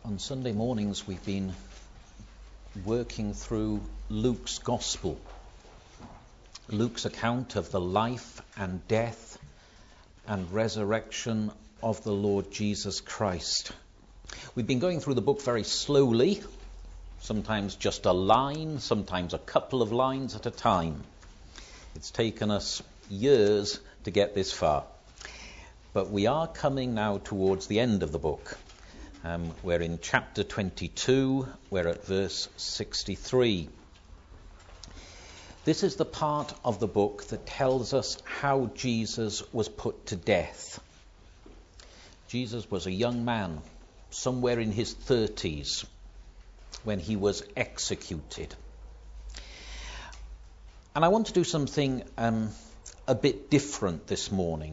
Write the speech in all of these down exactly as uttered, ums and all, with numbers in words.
On Sunday mornings we've been working through Luke's Gospel, Luke's account of the life and death and resurrection of the Lord Jesus Christ. We've been going through the book very slowly, sometimes just a line, sometimes a couple of lines at a time. It's taken us years to get this far. But we are coming now towards the end of the book. Um, we're in chapter twenty-two, we're at verse sixty-three. This is the part of the book that tells us how Jesus was put to death. Jesus was a young man, somewhere in his thirties, when he was executed. And I want to do something um, a bit different this morning.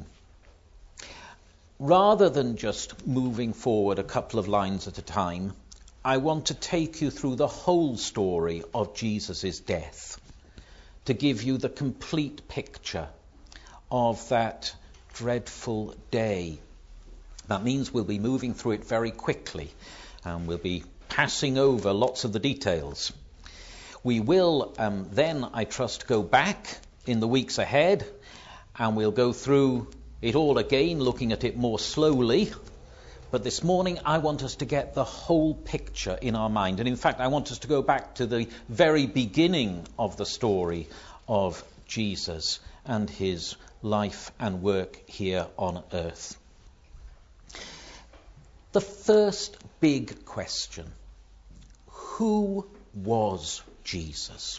Rather than just moving forward a couple of lines at a time, I want to take you through the whole story of Jesus' death, to give you the complete picture of that dreadful day. That means we'll be moving through it very quickly, and we'll be passing over lots of the details. We will um, then, I trust, go back in the weeks ahead, and we'll go through it all again, looking at it more slowly. But this morning I want us to get the whole picture in our mind. And in fact, I want us to go back to the very beginning of the story of Jesus and his life and work here on earth. The first big question: who was Jesus?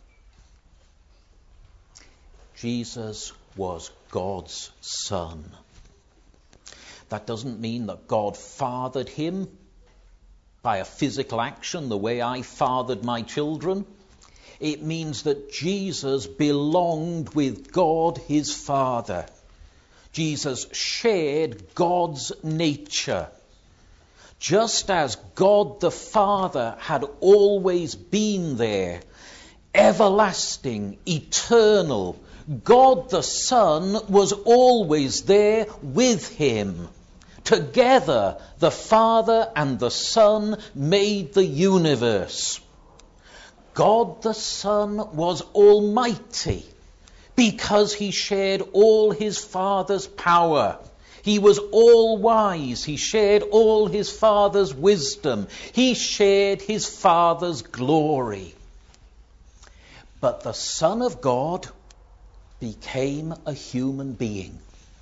Jesus was God's son. That doesn't mean that God fathered him by a physical action the way I fathered my children. It means that Jesus belonged with God his Father. Jesus shared God's nature. Just as God the Father had always been there, everlasting, eternal, God the Son was always there with him. Together, the Father and the Son made the universe. God the Son was almighty because he shared all his Father's power. He was all-wise. He shared all his Father's wisdom. He shared his Father's glory. But the Son of God became a human being.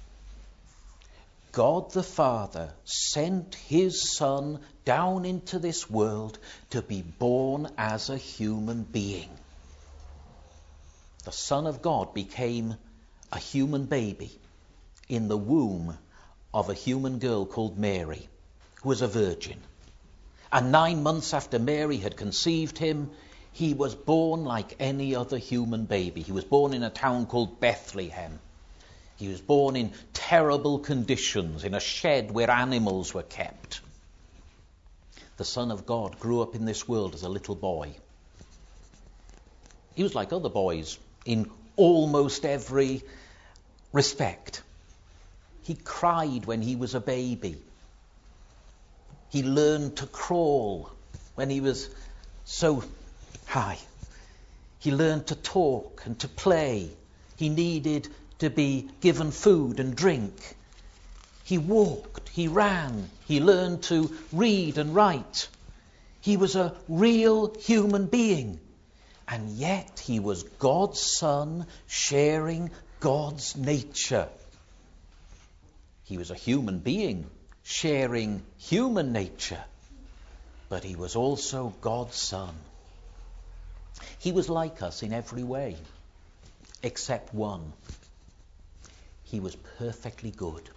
God the Father sent his Son down into this world to be born as a human being. The Son of God became a human baby in the womb of a human girl called Mary, who was a virgin. And nine months after Mary had conceived him, he was born like any other human baby. He was born in a town called Bethlehem. He was born in terrible conditions, in a shed where animals were kept. The Son of God grew up in this world as a little boy. He was like other boys in almost every respect. He cried when he was a baby. He learned to crawl when he was so high. He learned to talk and to play. He needed to be given food and drink. He walked, he ran, he learned to read and write. He was a real human being. And yet he was God's Son, sharing God's nature. He was a human being, sharing human nature. But he was also God's Son. He was like us in every way, except one. He was perfectly good.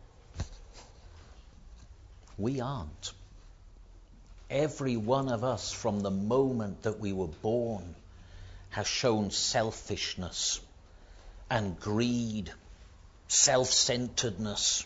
We aren't. Every one of us, from the moment that we were born, has shown selfishness and greed, self-centeredness.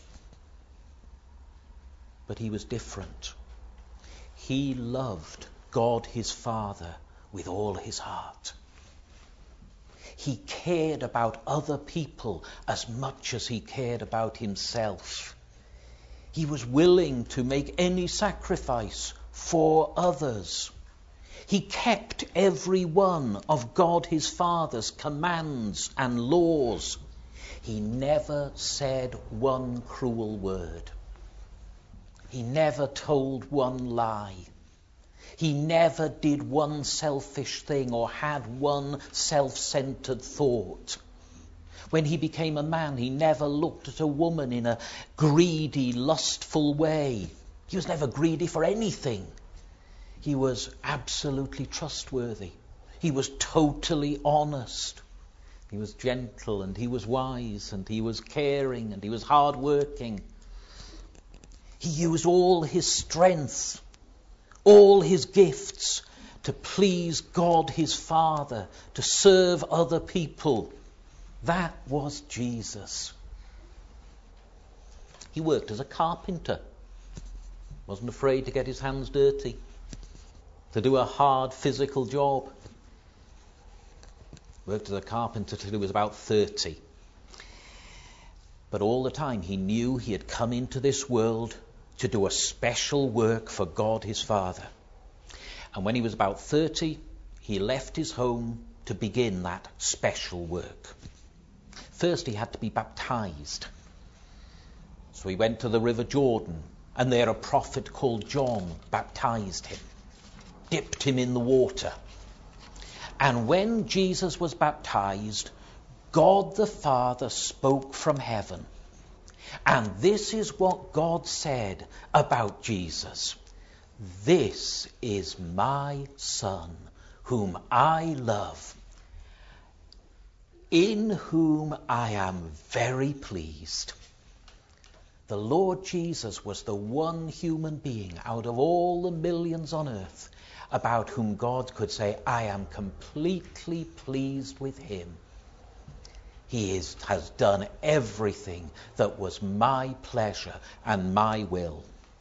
But he was different. He loved God his Father with all his heart. He cared about other people as much as he cared about himself. He was willing to make any sacrifice for others. He kept every one of God his Father's commands and laws. He never said one cruel word. He never told one lie. He never did one selfish thing or had one self-centered thought. When he became a man, he never looked at a woman in a greedy, lustful way. He was never greedy for anything. He was absolutely trustworthy. He was totally honest. He was gentle and he was wise and he was caring and he was hardworking. He used all his strength, all his gifts to please God his Father, to serve other people. That was Jesus. He worked as a carpenter. Wasn't afraid to get his hands dirty, to do a hard physical job. Worked as a carpenter till he was about thirty. But all the time he knew he had come into this world to do a special work for God his Father. And when he was about thirty, he left his home to begin that special work. First he had to be baptized. So he went to the River Jordan, and there a prophet called John baptized him, dipped him in the water. And when Jesus was baptized, God the Father spoke from heaven. And this is what God said about Jesus. This is my Son, whom I love, in whom I am very pleased. The Lord Jesus was the one human being out of all the millions on earth about whom God could say, I am completely pleased with him. He is, has done everything that was my pleasure and my will.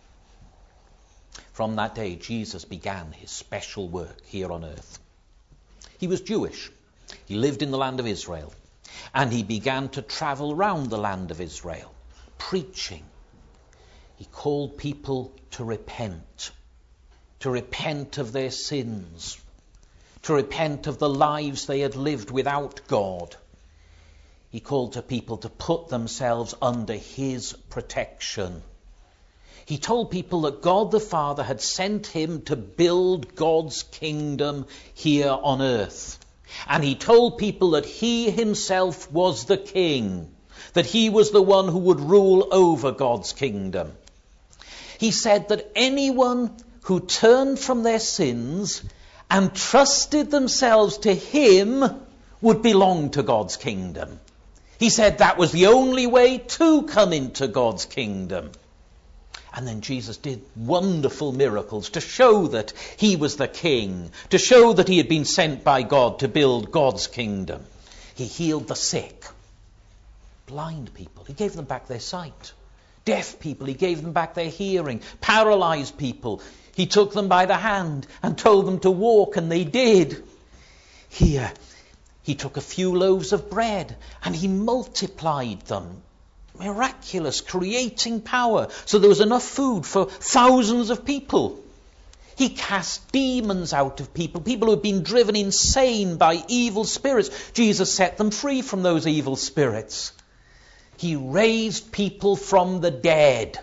From that day, Jesus began his special work here on earth. He was Jewish. He lived in the land of Israel. And he began to travel around the land of Israel, preaching. He called people to repent, to repent of their sins, to repent of the lives they had lived without God. He called to people to put themselves under his protection. He told people that God the Father had sent him to build God's kingdom here on earth. And he told people that he himself was the king, that he was the one who would rule over God's kingdom. He said that anyone who turned from their sins and trusted themselves to him would belong to God's kingdom. He said that was the only way to come into God's kingdom. And then Jesus did wonderful miracles to show that he was the king, to show that he had been sent by God to build God's kingdom. He healed the sick, blind people, he gave them back their sight. Deaf people, he gave them back their hearing. Paralyzed people, he took them by the hand and told them to walk, and they did. Here, he took a few loaves of bread and he multiplied them. Miraculous, creating power. So there was enough food for thousands of people. He cast demons out of people, people who had been driven insane by evil spirits. Jesus set them free from those evil spirits. He raised people from the dead.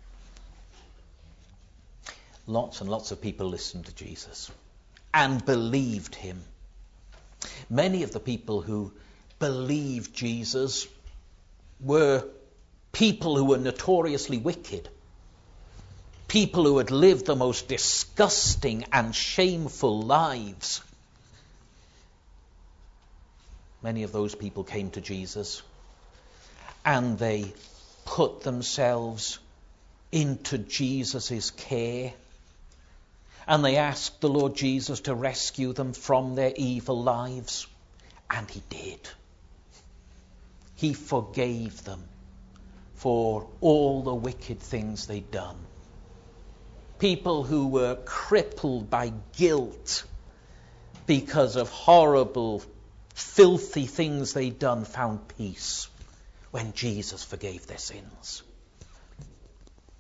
Lots and lots of people listened to Jesus and believed him. Many of the people who believed Jesus were people who were notoriously wicked, people who had lived the most disgusting and shameful lives. Many of those people came to Jesus and they put themselves into Jesus' care, and they asked the Lord Jesus to rescue them from their evil lives, and he did. He forgave them for all the wicked things they'd done. People who were crippled by guilt because of horrible, filthy things they'd done found peace when Jesus forgave their sins.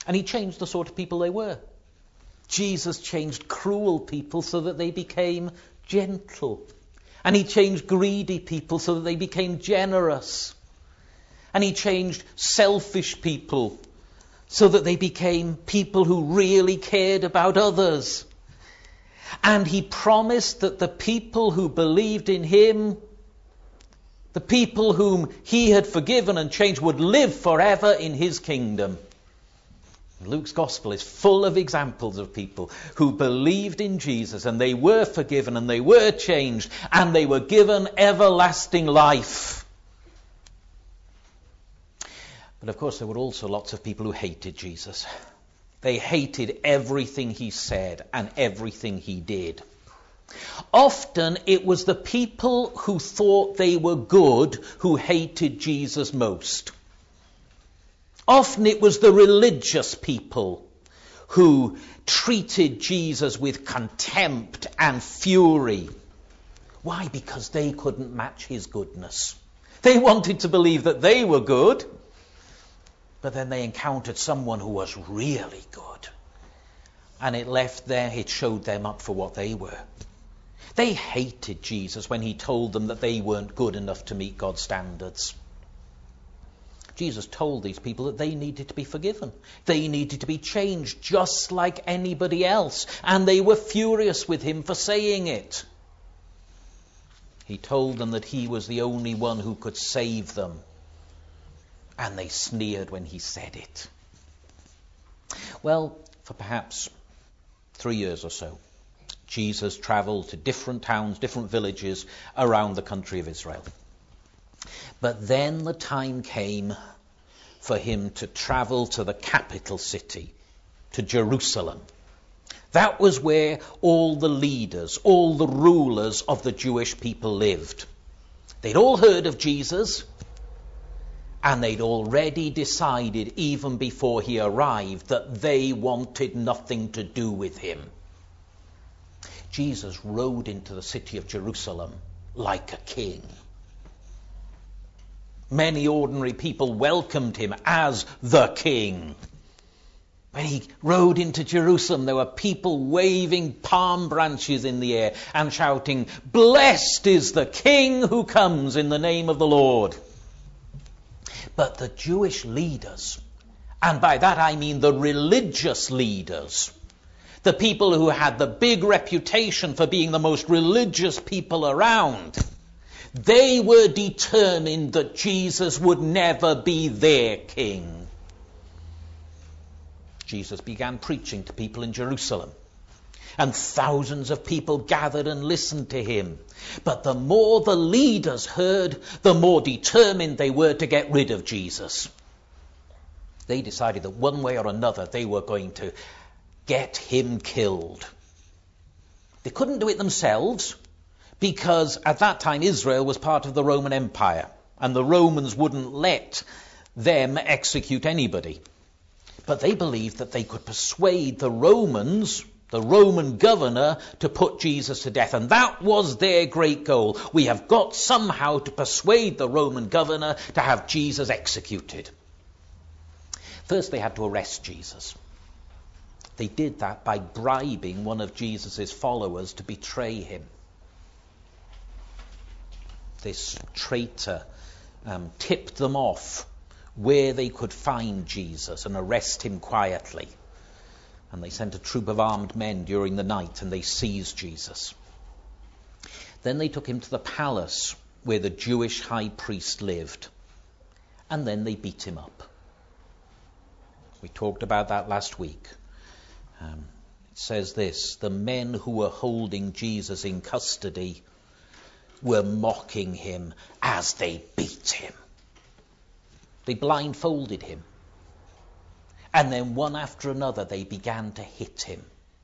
And he changed the sort of people they were. Jesus changed cruel people so that they became gentle. And he changed greedy people so that they became generous. And he changed selfish people so that they became people who really cared about others. And he promised that the people who believed in him, the people whom he had forgiven and changed, would live forever in his kingdom. Luke's gospel is full of examples of people who believed in Jesus, and they were forgiven and they were changed and they were given everlasting life. But of course there were also lots of people who hated Jesus. They hated everything he said and everything he did. Often it was the people who thought they were good who hated Jesus most. Often it was the religious people who treated Jesus with contempt and fury. Why? Because they couldn't match his goodness. They wanted to believe that they were good, but then they encountered someone who was really good. And it left there, it showed them up for what they were. They hated Jesus when he told them that they weren't good enough to meet God's standards. Jesus told these people that they needed to be forgiven. They needed to be changed just like anybody else. And they were furious with him for saying it. He told them that he was the only one who could save them. And they sneered when he said it. Well, for perhaps three years or so, Jesus travelled to different towns, different villages around the country of Israel. But then the time came for him to travel to the capital city, to Jerusalem. That was where all the leaders, all the rulers of the Jewish people lived. They'd all heard of Jesus, and they'd already decided, even before he arrived, that they wanted nothing to do with him. Jesus rode into the city of Jerusalem like a king. Many ordinary people welcomed him as the king. When he rode into Jerusalem, there were people waving palm branches in the air and shouting, "Blessed is the King who comes in the name of the Lord." But the Jewish leaders, and by that I mean the religious leaders, the people who had the big reputation for being the most religious people around, they were determined that Jesus would never be their king. Jesus began preaching to people in Jerusalem, and thousands of people gathered and listened to him. But the more the leaders heard, the more determined they were to get rid of Jesus. They decided that one way or another they were going to get him killed. They couldn't do it themselves, because at that time Israel was part of the Roman Empire, and the Romans wouldn't let them execute anybody. But they believed that they could persuade the Romans, the Roman governor, to put Jesus to death. And that was their great goal. We have got somehow to persuade the Roman governor to have Jesus executed. First they had to arrest Jesus. They did that by bribing one of Jesus' followers to betray him. This traitor um, tipped them off where they could find Jesus and arrest him quietly. And they sent a troop of armed men during the night, and they seized Jesus. Then they took him to the palace where the Jewish high priest lived. And then they beat him up. We talked about that last week. Um, it says this: the men who were holding Jesus in custody were mocking him as they beat him. They blindfolded him. And then one after another they began to hit him.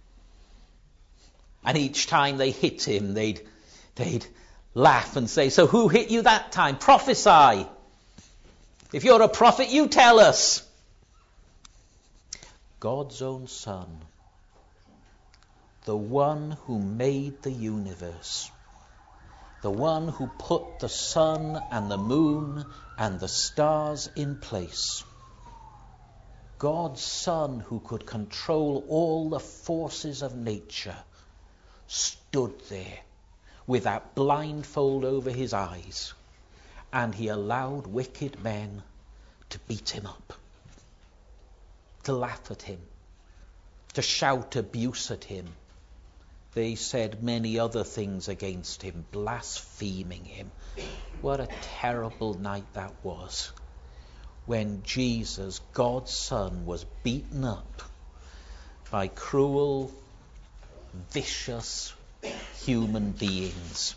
And each time they hit him, they'd, they'd laugh and say, "So who hit you that time? Prophesy. If you're a prophet, you tell us." God's own Son, the one who made the universe, the one who put the sun and the moon and the stars in place, God's Son, who could control all the forces of nature, stood there with that blindfold over his eyes, and he allowed wicked men to beat him up, to laugh at him, to shout abuse at him. They said many other things against him, blaspheming him. What a terrible night that was, when Jesus, God's Son, was beaten up by cruel, vicious human beings.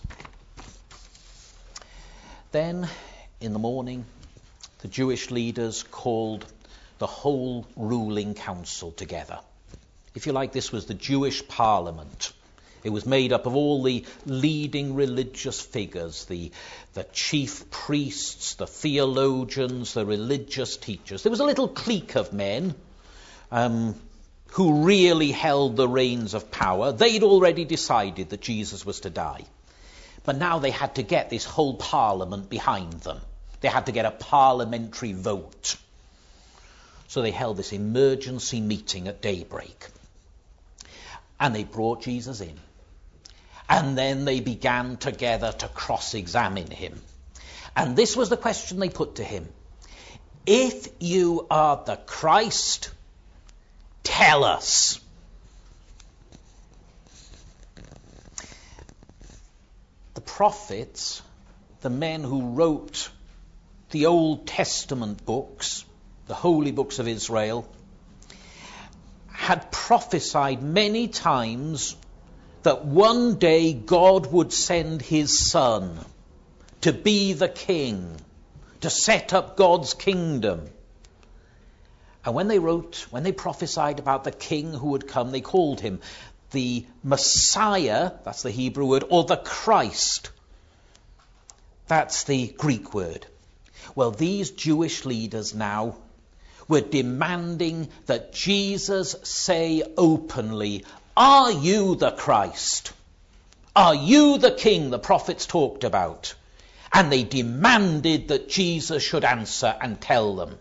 Then, in the morning, the Jewish leaders called the whole ruling council together. If you like, this was the Jewish parliament. It was made up of all the leading religious figures, the, the chief priests, the theologians, the religious teachers. There was a little clique of men um, who really held the reins of power. They'd already decided that Jesus was to die. But now they had to get this whole parliament behind them. They had to get a parliamentary vote. So they held this emergency meeting at daybreak. And they brought Jesus in. And then they began together to cross-examine him. And this was the question they put to him. If you are the Christ, tell us. The prophets, the men who wrote the Old Testament books, the holy books of Israel, had prophesied many times that one day God would send his Son to be the king, to set up God's kingdom. And when they wrote, when they prophesied about the king who would come, they called him the Messiah, that's the Hebrew word, or the Christ. That's the Greek word. Well, these Jewish leaders now were demanding that Jesus say openly, are you the Christ? Are you the king the prophets talked about? And they demanded that Jesus should answer and tell them.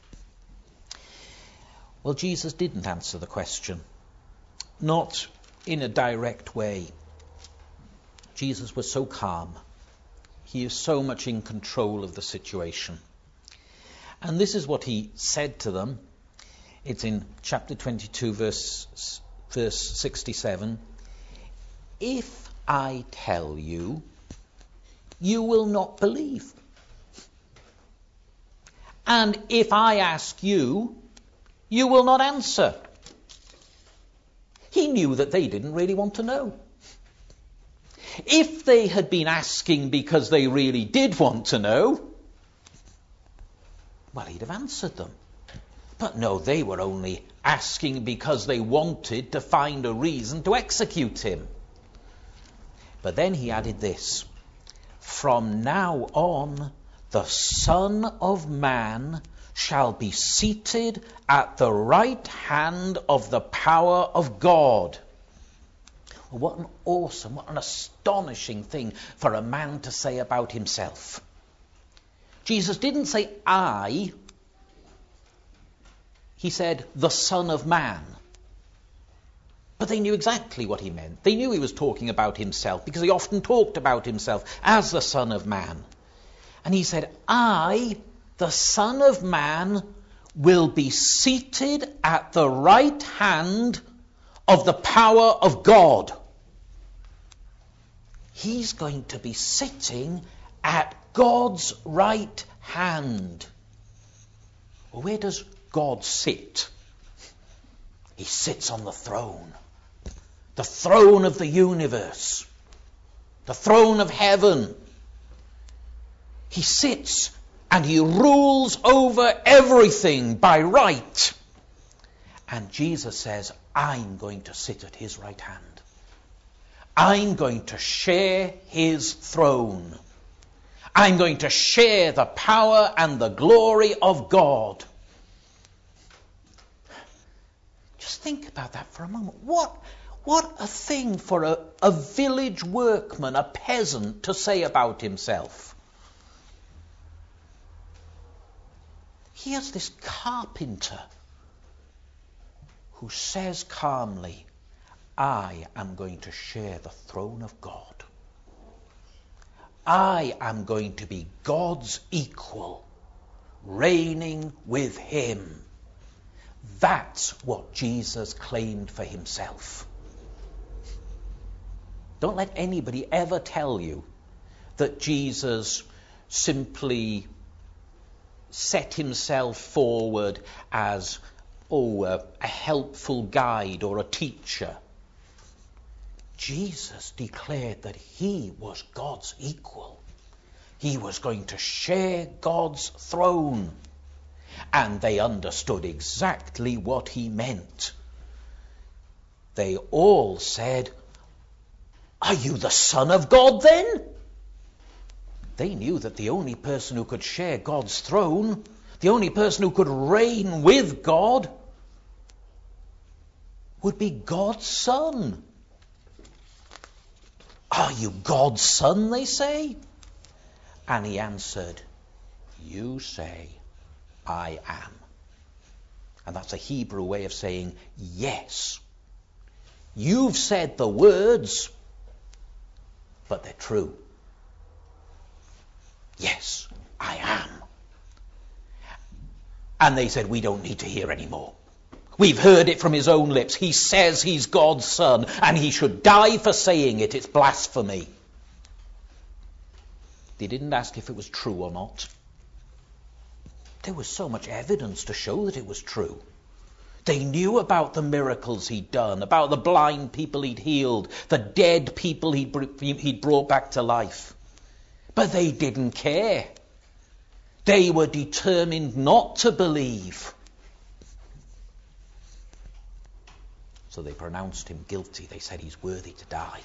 Well, Jesus didn't answer the question. Not in a direct way. Jesus was so calm. He is so much in control of the situation. And this is what he said to them. It's in chapter twenty-two, verse, verse sixty-seven. If I tell you, you will not believe. And if I ask you, you will not answer. He knew that they didn't really want to know. If they had been asking because they really did want to know, well, he'd have answered them. But no, they were only asking because they wanted to find a reason to execute him. But then he added this. From now on, the Son of Man shall be seated at the right hand of the power of God. Well, what an awesome, what an astonishing thing for a man to say about himself. Jesus didn't say I. He said the Son of Man. But they knew exactly what he meant. They knew he was talking about himself because he often talked about himself as the Son of Man. And he said, I, the Son of Man, will be seated at the right hand of the power of God. He's going to be sitting at God's right hand. Well, where does God sit? He sits on the throne. The throne of the universe. The throne of heaven. He sits and he rules over everything by right. And Jesus says, I'm going to sit at his right hand. I'm going to share his throne. I'm going to share the power and the glory of God. Just think about that for a moment. What, what a thing for a, a village workman, a peasant, to say about himself. Here's this carpenter who says calmly, I am going to share the throne of God. I am going to be God's equal, reigning with him. That's what Jesus claimed for himself. Don't let anybody ever tell you that Jesus simply set himself forward as, oh, a, a helpful guide or a teacher. Jesus declared that he was God's equal. He was going to share God's throne. And they understood exactly what he meant. They all said, are you the Son of God then? They knew that the only person who could share God's throne, the only person who could reign with God, would be God's Son. Are you God's Son, they say? And he answered, you say, I am. And that's a Hebrew way of saying, yes. You've said the words, but they're true. Yes, I am. And they said, we don't need to hear any more. We've heard it from his own lips. He says he's God's Son, and he should die for saying it. It's blasphemy. They didn't ask if it was true or not. There was so much evidence to show that it was true. They knew about the miracles he'd done, about the blind people he'd healed, the dead people he'd, he'd brought back to life. But they didn't care. They were determined not to believe. So they pronounced him guilty. They said he's worthy to die.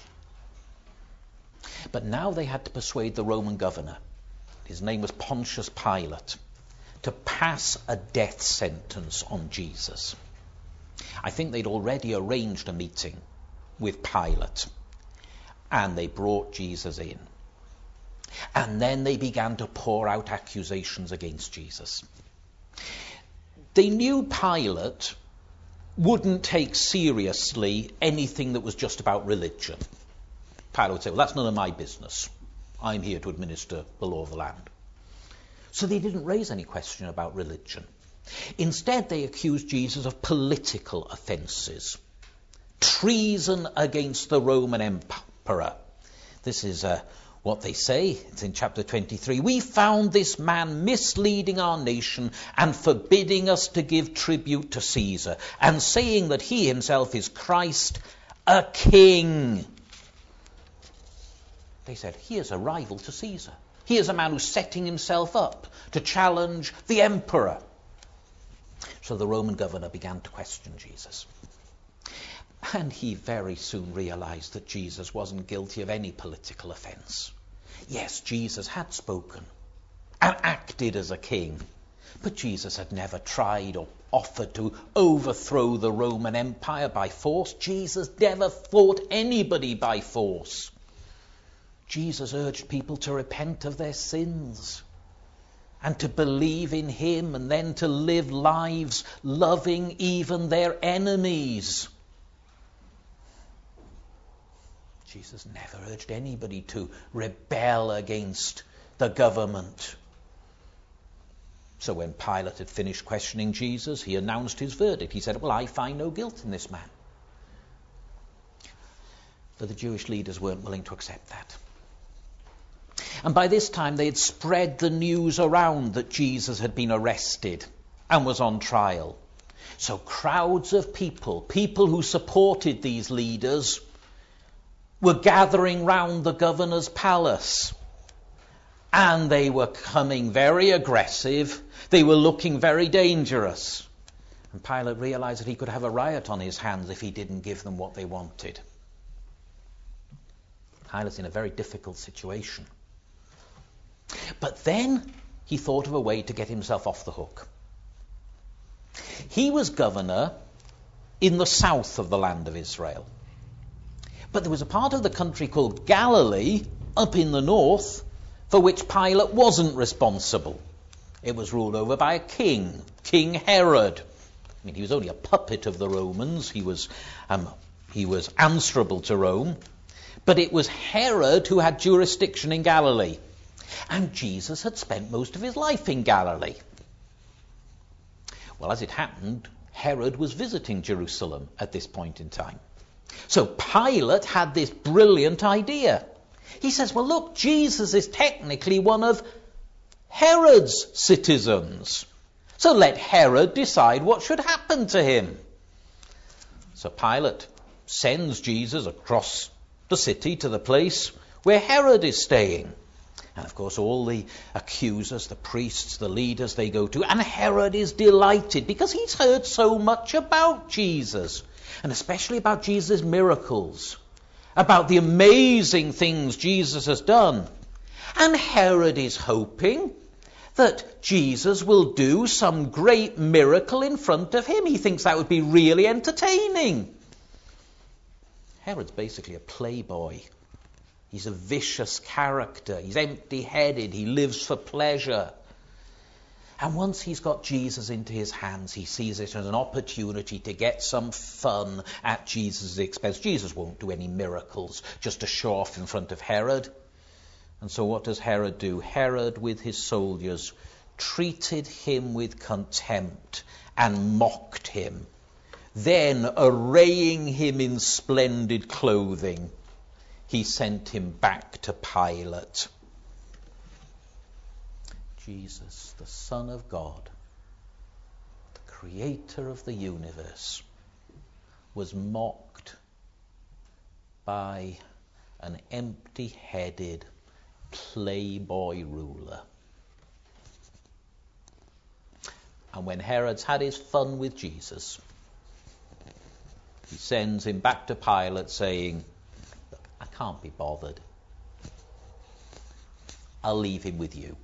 But now they had to persuade the Roman governor, his name was Pontius Pilate, to pass a death sentence on Jesus. I think they'd already arranged a meeting with Pilate, and they brought Jesus in. And then they began to pour out accusations against Jesus. They knew Pilate wouldn't take seriously anything that was just about religion. Pilate would say, well, that's none of my business. I'm here to administer the law of the land. So they didn't raise any question about religion. Instead, they accused Jesus of political offences. Treason against the Roman emperor. This is uh, what they say. It's in chapter twenty-three. We found this man misleading our nation and forbidding us to give tribute to Caesar, and saying that he himself is Christ, a king. They said, he is a rival to Caesar. He is a man who's setting himself up to challenge the emperor. So the Roman governor began to question Jesus. And he very soon realized that Jesus wasn't guilty of any political offense. Yes, Jesus had spoken and acted as a king, but Jesus had never tried or offered to overthrow the Roman Empire by force. Jesus never fought anybody by force. Jesus urged people to repent of their sins and to believe in him, and then to live lives loving even their enemies. Jesus never urged anybody to rebel against the government. So when Pilate had finished questioning Jesus, he announced his verdict. He said, well, I find no guilt in this man. But the Jewish leaders weren't willing to accept that. And by this time they had spread the news around that Jesus had been arrested and was on trial. So crowds of people, people who supported these leaders, were gathering round the governor's palace. And they were coming very aggressive. They were looking very dangerous. And Pilate realized that he could have a riot on his hands if he didn't give them what they wanted. Pilate's in a very difficult situation. But then he thought of a way to get himself off the hook. He was governor in the south of the land of Israel. But there was a part of the country called Galilee, up in the north, for which Pilate wasn't responsible. It was ruled over by a king, King Herod. I mean, he was only a puppet of the Romans. He was, um, he was answerable to Rome. But it was Herod who had jurisdiction in Galilee. And Jesus had spent most of his life in Galilee. Well, as it happened, Herod was visiting Jerusalem at this point in time. So Pilate had this brilliant idea. He says, well, look, Jesus is technically one of Herod's citizens. So let Herod decide what should happen to him. So Pilate sends Jesus across the city to the place where Herod is staying. And of course all the accusers, the priests, the leaders, they go to. And Herod is delighted because he's heard so much about Jesus. And especially about Jesus' miracles. About the amazing things Jesus has done. And Herod is hoping that Jesus will do some great miracle in front of him. He thinks that would be really entertaining. Herod's basically a playboy. He's a vicious character. He's empty-headed. He lives for pleasure. And once he's got Jesus into his hands, he sees it as an opportunity to get some fun at Jesus' expense. Jesus won't do any miracles just to show off in front of Herod. And so what does Herod do? Herod, with his soldiers, treated him with contempt and mocked him. Then, arraying him in splendid clothing, he sent him back to Pilate. Jesus, the Son of God, the creator of the universe, was mocked by an empty-headed playboy ruler. And when Herod's had his fun with Jesus, he sends him back to Pilate saying, I can't be bothered. I'll leave him with you.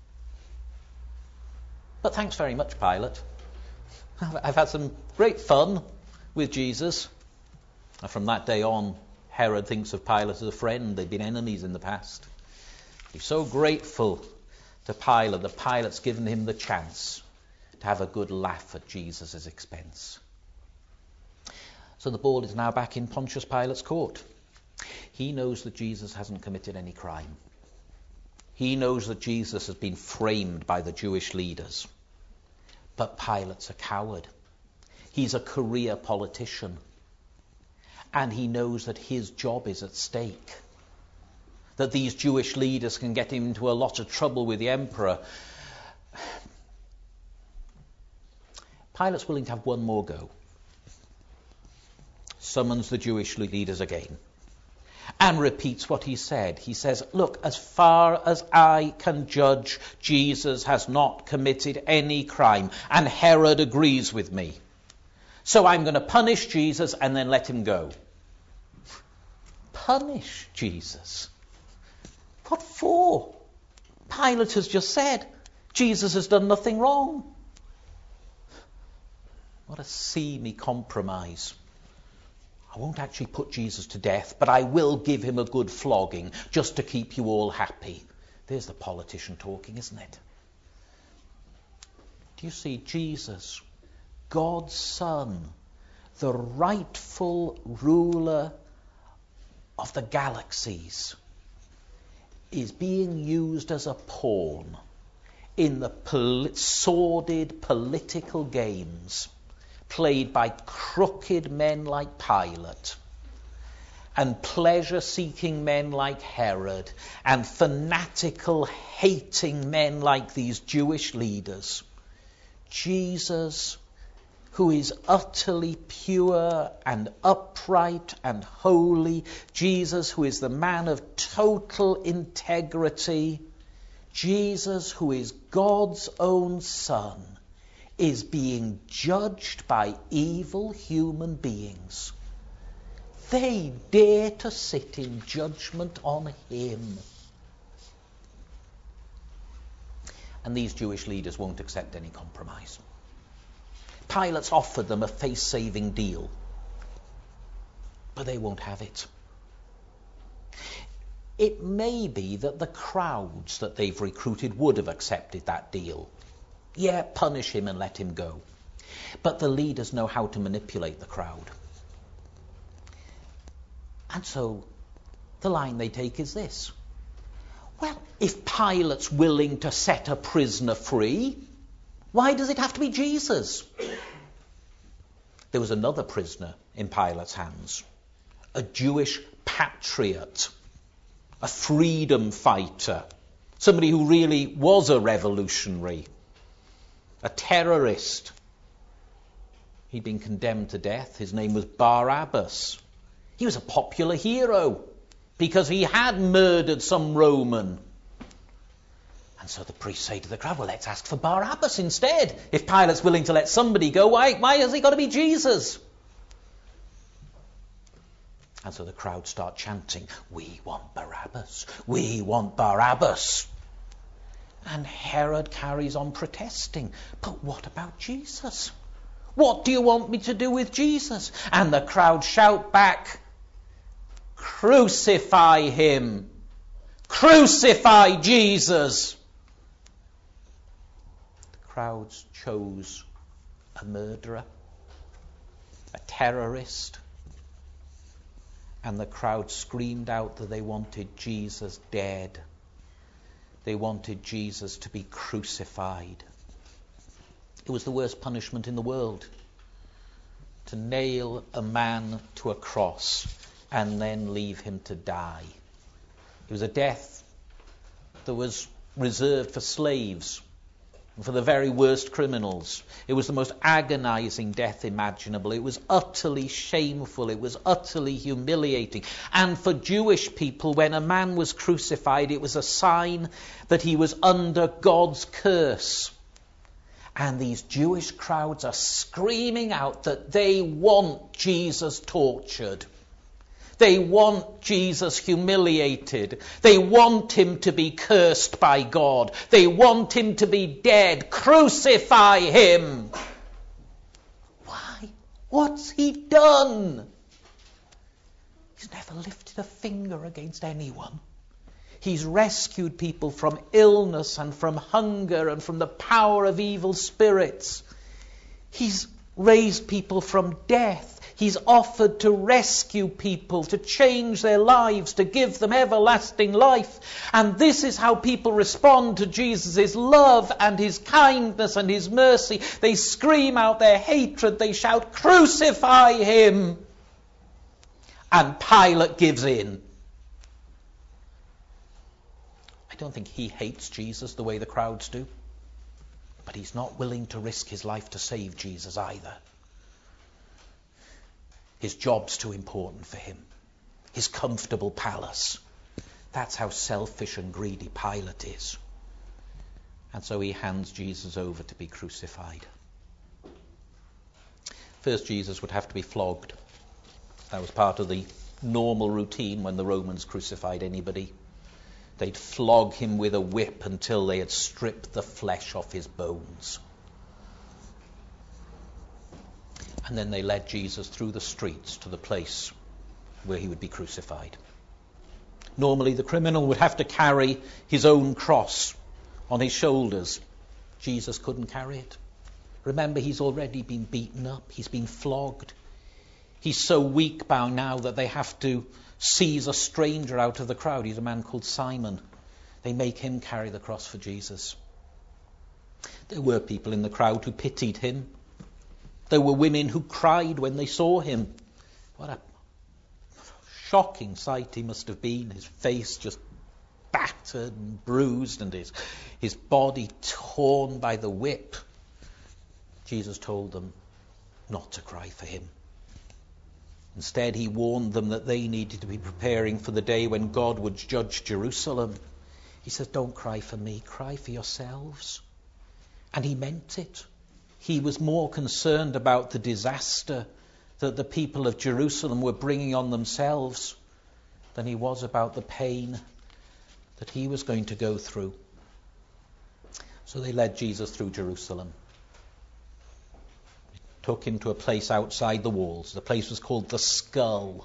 But thanks very much, Pilate. I've had some great fun with Jesus. And from that day on, Herod thinks of Pilate as a friend. They've been enemies in the past. He's so grateful to Pilate that Pilate's given him the chance to have a good laugh at Jesus' expense. So the ball is now back in Pontius Pilate's court. He knows that Jesus hasn't committed any crime. He knows that Jesus has been framed by the Jewish leaders. But Pilate's a coward. He's a career politician. And he knows that his job is at stake. That these Jewish leaders can get him into a lot of trouble with the emperor. Pilate's willing to have one more go. Summons the Jewish leaders again. And repeats what he said. He says, look, as far as I can judge, Jesus has not committed any crime. And Herod agrees with me. So I'm going to punish Jesus and then let him go. Punish Jesus? What for? Pilate has just said, Jesus has done nothing wrong. What a seamy compromise. I won't actually put Jesus to death, but I will give him a good flogging just to keep you all happy. There's the politician talking, isn't it? Do you see Jesus, God's Son, the rightful ruler of the galaxies, is being used as a pawn in the pol- sordid political games played by crooked men like Pilate and pleasure-seeking men like Herod and fanatical, hating men like these Jewish leaders. Jesus, who is utterly pure and upright and holy, Jesus, who is the man of total integrity, Jesus, who is God's own Son, is being judged by evil human beings. They dare to sit in judgment on him. And these Jewish leaders won't accept any compromise. Pilate's offered them a face-saving deal, but they won't have it. It may be that the crowds that they've recruited would have accepted that deal. Yeah, punish him and let him go. But the leaders know how to manipulate the crowd. And so the line they take is this. Well, if Pilate's willing to set a prisoner free, why does it have to be Jesus? There was another prisoner in Pilate's hands, a Jewish patriot, a freedom fighter, somebody who really was a revolutionary, a terrorist. He'd been condemned to death. His name was Barabbas. He was a popular hero because he had murdered some Roman. And so the priests say to the crowd, well, let's ask for Barabbas instead. If Pilate's willing to let somebody go, why, why has he got to be Jesus? And so the crowd start chanting, we want Barabbas, we want Barabbas. And Herod carries on protesting, but what about Jesus? What do you want me to do with Jesus? And the crowd shout back, crucify him, crucify Jesus. The crowds chose a murderer, a terrorist, and the crowd screamed out that they wanted Jesus dead. They wanted Jesus to be crucified. It was the worst punishment in the world, to nail a man to a cross and then leave him to die. It was a death that was reserved for slaves and for the very worst criminals. It was the most agonizing death imaginable. It was utterly shameful. It was utterly humiliating. And for Jewish people, when a man was crucified, it was a sign that he was under God's curse. And these Jewish crowds are screaming out that they want Jesus tortured. They want Jesus humiliated. They want him to be cursed by God. They want him to be dead. Crucify him. Why? What's he done? He's never lifted a finger against anyone. He's rescued people from illness and from hunger and from the power of evil spirits. He's raised people from death. He's offered to rescue people, to change their lives, to give them everlasting life. And this is how people respond to Jesus' love and his kindness and his mercy. They scream out their hatred. They shout, crucify him. And Pilate gives in. I don't think he hates Jesus the way the crowds do. But he's not willing to risk his life to save Jesus either. His job's too important for him. His comfortable palace. That's how selfish and greedy Pilate is. And so he hands Jesus over to be crucified. First, Jesus would have to be flogged. That was part of the normal routine when the Romans crucified anybody. They'd flog him with a whip until they had stripped the flesh off his bones. And then they led Jesus through the streets to the place where he would be crucified. Normally the criminal would have to carry his own cross on his shoulders. Jesus couldn't carry it. Remember, he's already been beaten up. He's been flogged. He's so weak by now that they have to seize a stranger out of the crowd. He's a man called Simon. They make him carry the cross for Jesus. There were people in the crowd who pitied him. There were women who cried when they saw him. What a shocking sight he must have been. His face just battered and bruised and his, his body torn by the whip. Jesus told them not to cry for him. Instead, he warned them that they needed to be preparing for the day when God would judge Jerusalem. He says, don't cry for me, cry for yourselves. And he meant it. He was more concerned about the disaster that the people of Jerusalem were bringing on themselves than he was about the pain that he was going to go through. So they led Jesus through Jerusalem. They took him to a place outside the walls. The place was called the Skull.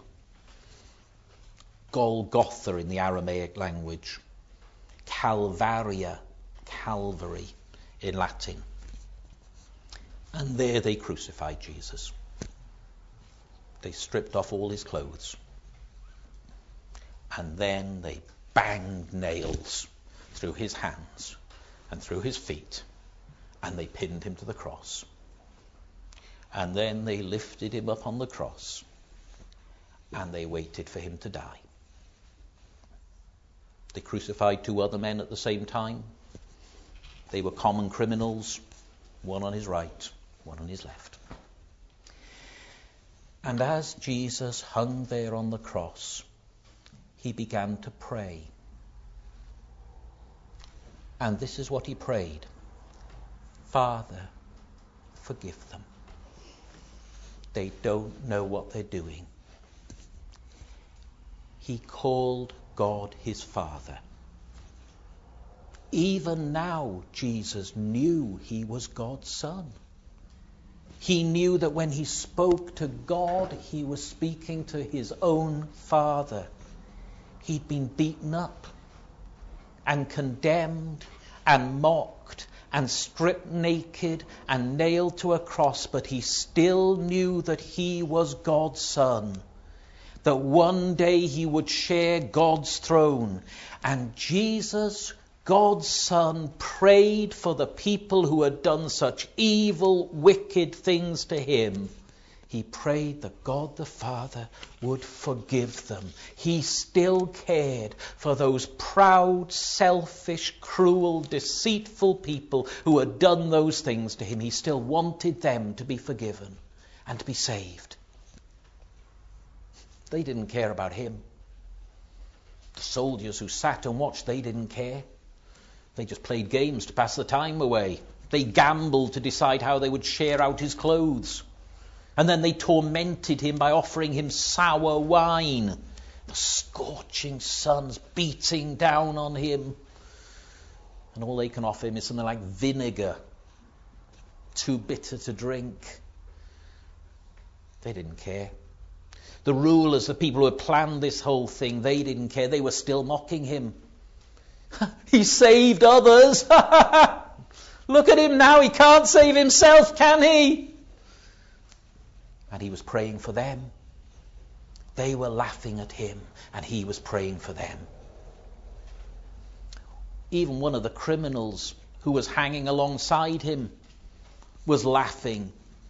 Golgotha in the Aramaic language. Calvaria, Calvary in Latin. And there they crucified Jesus. They stripped off all his clothes. And then they banged nails through his hands and through his feet. And they pinned him to the cross. And then they lifted him up on the cross. And they waited for him to die. They crucified two other men at the same time. They were common criminals, one on his right, one on his left. And as Jesus hung there on the cross, he began to pray. And this is what he prayed. Father, forgive them. They don't know what they're doing. He called God his Father. Even now, Jesus knew he was God's Son. He knew that when he spoke to God, he was speaking to his own Father. He'd been beaten up and condemned and mocked and stripped naked and nailed to a cross, but he still knew that he was God's Son, that one day he would share God's throne. And Jesus, God's Son, prayed for the people who had done such evil, wicked things to him. He prayed that God the Father would forgive them. He still cared for those proud, selfish, cruel, deceitful people who had done those things to him. He still wanted them to be forgiven and to be saved. They didn't care about him. The soldiers who sat and watched, they didn't care. They just played games to pass the time away. They gambled to decide how they would share out his clothes. And then they tormented him by offering him sour wine. The scorching sun's beating down on him. And all they can offer him is something like vinegar, too bitter to drink. They didn't care. The rulers, the people who had planned this whole thing, they didn't care. They were still mocking him. He saved others. Look at him now. He can't save himself, can he? And he was praying for them. They were laughing at him, and he was praying for them. Even one of the criminals who was hanging alongside him was laughing.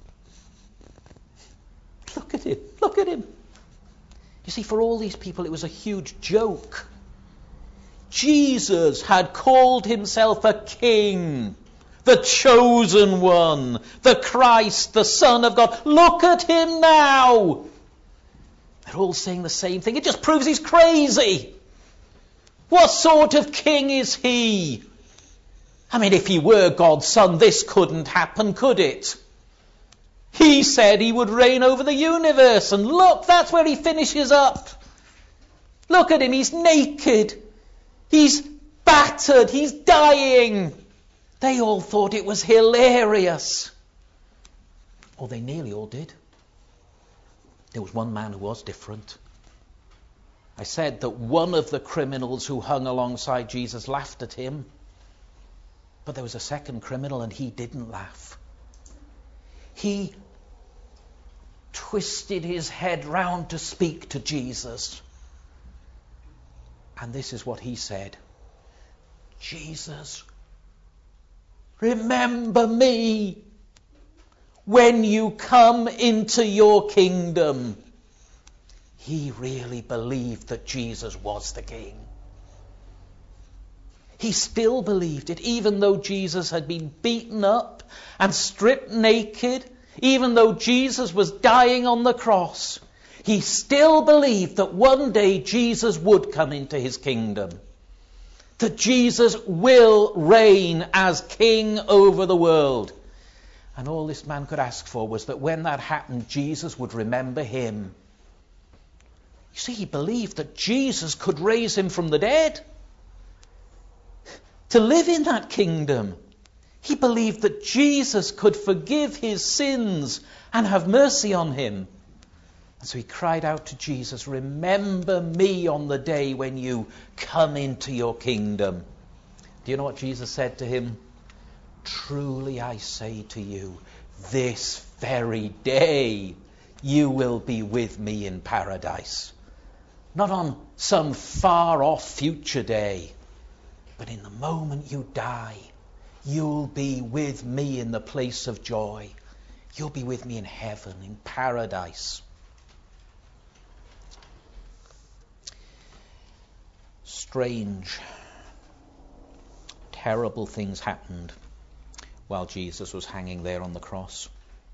Look at him. Look at him. You see, for all these people, it was a huge joke. Jesus had called himself a king, the chosen one, the Christ, the Son of God. Look at him now. They're all saying the same thing. It just proves he's crazy. What sort of king is he? I mean, if he were God's Son, this couldn't happen, could it? He said he would reign over the universe, and look, that's where he finishes up. Look at him, he's naked. He's battered, he's dying. They all thought it was hilarious. Or they nearly all did. There was one man who was different. I said that one of the criminals who hung alongside Jesus laughed at him. But there was a second criminal, and he didn't laugh. He twisted his head round to speak to Jesus. And this is what he said. Jesus, remember me when you come into your kingdom. He really believed that Jesus was the king. He still believed it, even though Jesus had been beaten up and stripped naked, even though Jesus was dying on the cross. He still believed that one day Jesus would come into his kingdom. That Jesus will reign as king over the world. And all this man could ask for was that when that happened, Jesus would remember him. You see, he believed that Jesus could raise him from the dead to live in that kingdom. He believed that Jesus could forgive his sins and have mercy on him. And so he cried out to Jesus, remember me on the day when you come into your kingdom. Do you know what Jesus said to him? Truly I say to you, this very day you will be with me in paradise. Not on some far-off future day, but in the moment you die, you'll be with me in the place of joy. You'll be with me in heaven, in paradise. Strange, terrible things happened while Jesus was hanging there on the cross.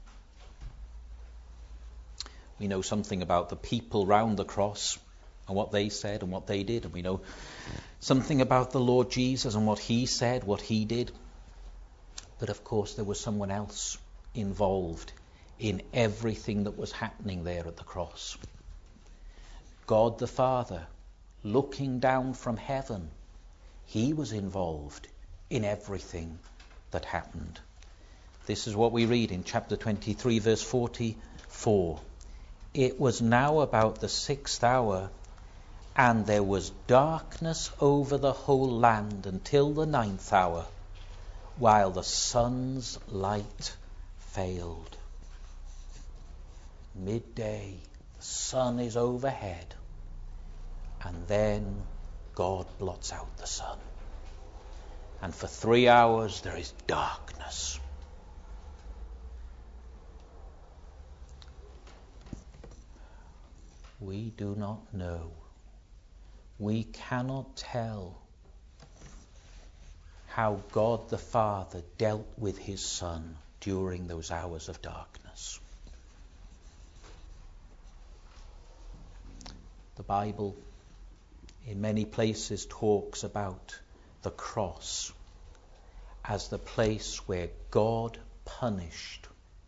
We know something about the people round the cross and what they said and what they did. And we know something about the Lord Jesus and what he said, what he did. But of course there was someone else involved in everything that was happening there at the cross. God the Father, looking down from heaven, he was involved in everything that happened. This is what we read in chapter twenty-three, verse forty-four. It was now about the sixth hour, and there was darkness over the whole land until the ninth hour, while the sun's light failed. Midday, the sun is overhead, and then God blots out the sun. And for three hours there is darkness. We do not know. We cannot tell how God the Father dealt with his Son during those hours of darkness. The Bible in many places talks about the cross as the place where God punished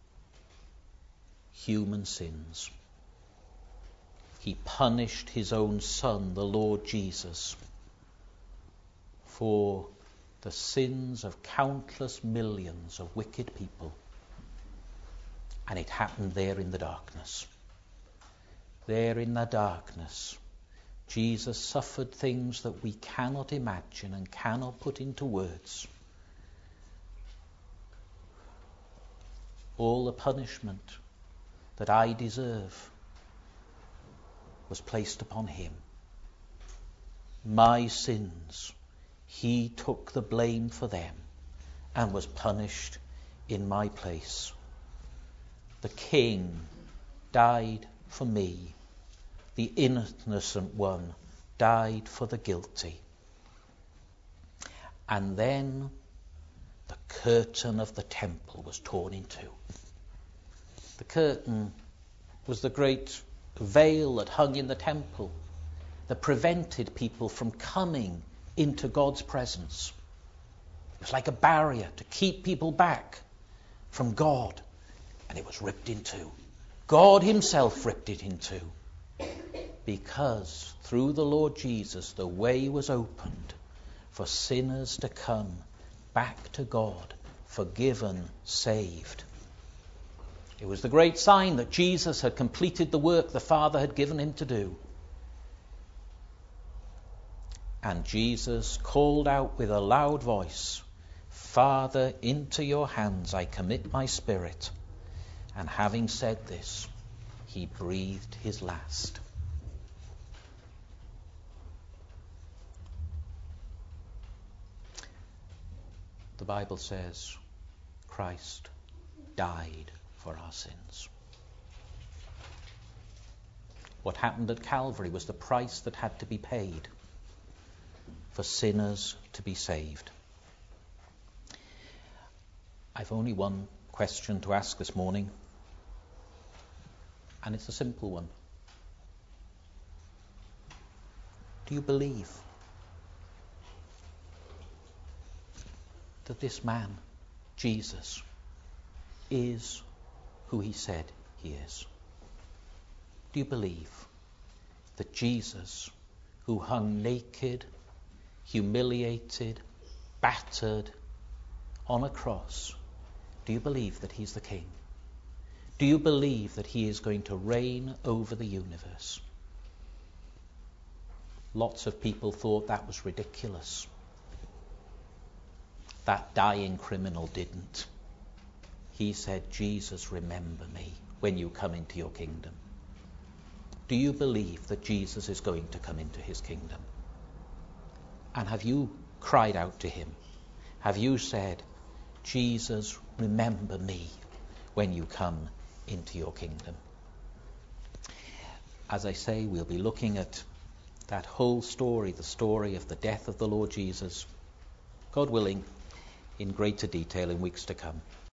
human sins. He punished his own Son, the Lord Jesus, for the sins of countless millions of wicked people. And it happened there in the darkness. There in the darkness, Jesus suffered things that we cannot imagine and cannot put into words. All the punishment that I deserve was placed upon him. My sins, he took the blame for them and was punished in my place. The King died for me. The innocent one died for the guilty. And then the curtain of the temple was torn in two. The curtain was the great veil that hung in the temple that prevented people from coming into God's presence. It was like a barrier to keep people back from God, and it was ripped in two. God himself ripped it in two, because through the Lord Jesus the way was opened for sinners to come back to God, forgiven, saved. It was the great sign that Jesus had completed the work the Father had given him to do. And Jesus called out with a loud voice, "Father, into your hands I commit my spirit." And having said this, he breathed his last. The Bible says Christ died for our sins. What happened at Calvary was the price that had to be paid for sinners to be saved. I've only one question to ask this morning, and it's a simple one. Do you believe that this man, Jesus, is who he said he is? Do you believe that Jesus, who hung naked, humiliated, battered on a cross, do you believe that he's the King? Do you believe that he is going to reign over the universe? Lots of people thought that was ridiculous. That dying criminal didn't. he said, Jesus, remember me when you come into your kingdom. Do you believe that Jesus is going to come into his kingdom? And have you cried out to him? Have you said, Jesus, remember me when you come into your kingdom? As I say, we'll be looking at that whole story, the story of the death of the Lord Jesus, God willing, in greater detail in weeks to come.